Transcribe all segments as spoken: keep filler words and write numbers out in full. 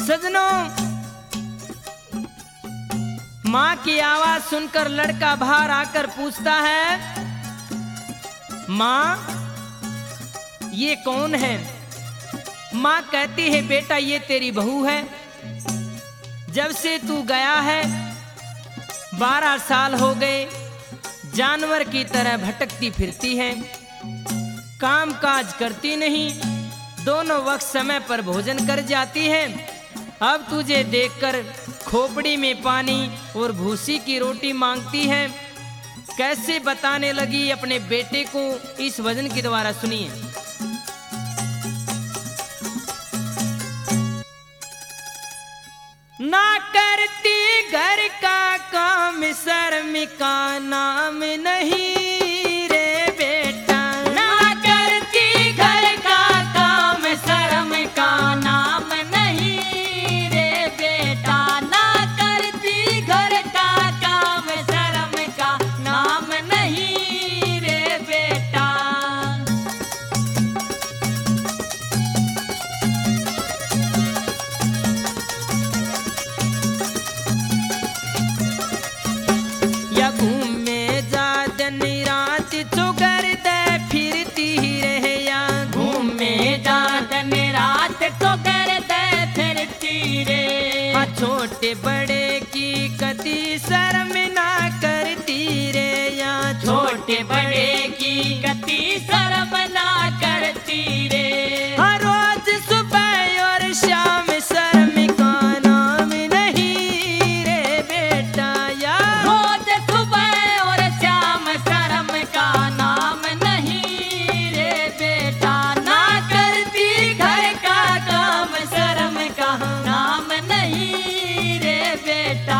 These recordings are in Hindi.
सजनों, माँ की आवाज सुनकर लड़का बाहर आकर पूछता है, माँ ये कौन है? माँ कहती है, बेटा ये तेरी बहू है। जब से तू गया है बारह साल हो गए, जानवर की तरह भटकती फिरती है, काम काज करती नहीं, दोनों वक्त समय पर भोजन कर जाती है। अब तुझे देखकर खोपड़ी में पानी और भूसी की रोटी मांगती है। कैसे बताने लगी अपने बेटे को, इस भजन के द्वारा सुनिए। ना करती घर का काम, शर्म का नाम नहीं रे बेटा। ना करती घर का काम, शर्म का नाम नहीं रे बेटा। ना करती घर का काम, शर्म का नाम नहीं रे बेटा। या घूमे जा दिन रात चुगर दे फिरती रहे, या घूमे जा दिन रात तो कर दे फिरती रे। हाँ, छोटे बड़े की कति शर्म ना करती रे, या छोटे बड़े की गति शर्म ना करती रे। हर रोज सुबह और शाम शर्म का नाम नहीं रे बेटा। या रोज सुबह और शाम शर्म का नाम नहीं रे बेटा। ना करती घर का काम, शर्म का नाम नहीं रे बेटा।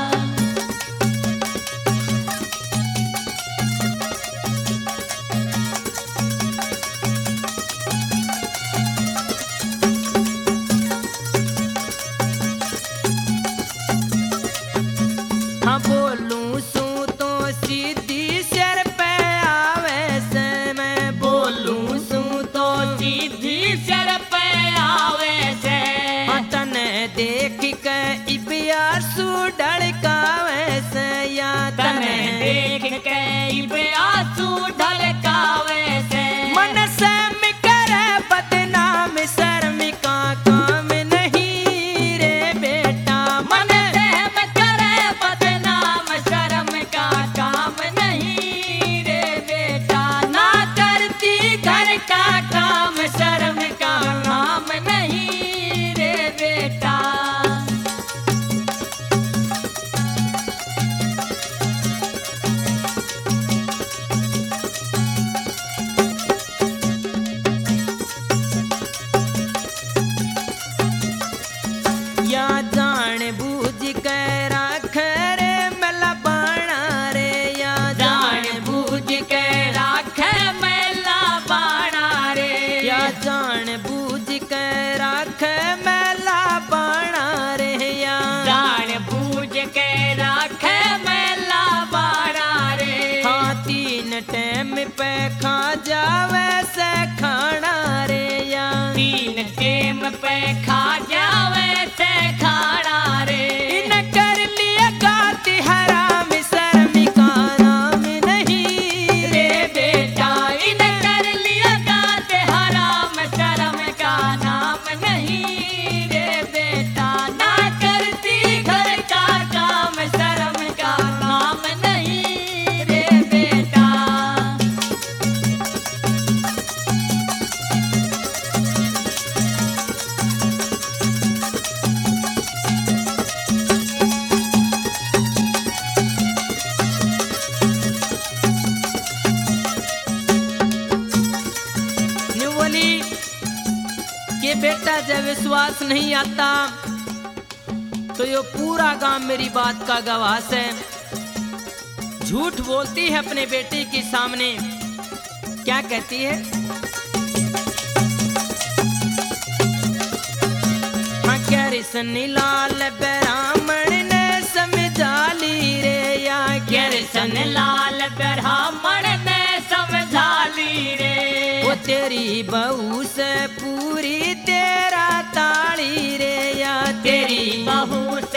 हाँ, बोलूं सू तो सीधी सिर पे आवे से, मैं बोलूं बोलूं सू तो सीधी सिर पे आवे से। हाँ, तने देख के इबियासु ढड़कावे से, या तने देख के आंसू ढलकावे से। मन से में करे बदनाम, शर्म का काम नहीं रे बेटा। मन सहम करे बदनाम, शर्म का काम नहीं रे बेटा। ना करती घर का काम, शर्म का नाम नहीं रे बेटा। या जान बूझ के राख रे मला बाणा रे, या जान बूझ के राखे मैला बाणा रे। या जान बूझ के राख मला बाणा रे, या जान बूझ के राखे मैला बाणा रे। हाँ, तीन टाइम पे खा जावे से खाना रे, या तीन टेम पे खा जावे से खाना रे। इन कर लिया गाती हराम, शर्म का नाम नहीं रे बेटा इन कर लिया गाते हराम, शर्म का नाम नहीं रे बेटा। ना करती घर का काम, शर्म का नाम नहीं रे बेटा। न्यू बोली कि बेटा जब विश्वास नहीं आता तो ये पूरा गांव मेरी बात का गवाह है। झूठ बोलती है अपने बेटे के सामने। क्या कहती है? हाँ, क्या रिसनी लाल ब्राह्मण ने समझा ली रे, या क्या सन लाल ब्राह्मण ने समझा ली रे। वो तेरी बहू से पूरी तेरा ताली रे, या तेरी बहू